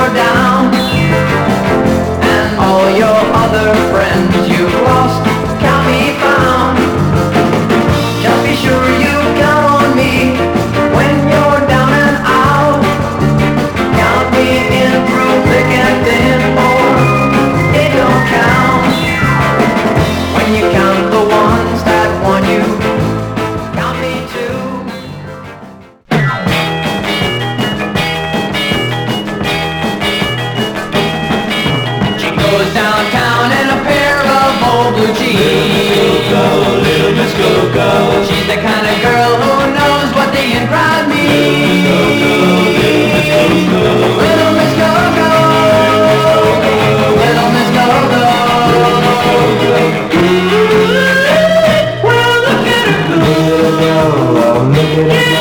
you're down, and all your other friends you've lost can't be found. Just be sure you count on me when you're down and out. Count me in through thick and thin, or it don't count. When you count the ones that want you, count me too. She goes downtown in a pair of old blue jeans. Go, little Miss Go-Go. She's the kind of girl who knows what the in crowd means. Little Miss Go-Go. Little Miss Go-Go. Well, look at her go. Look at her.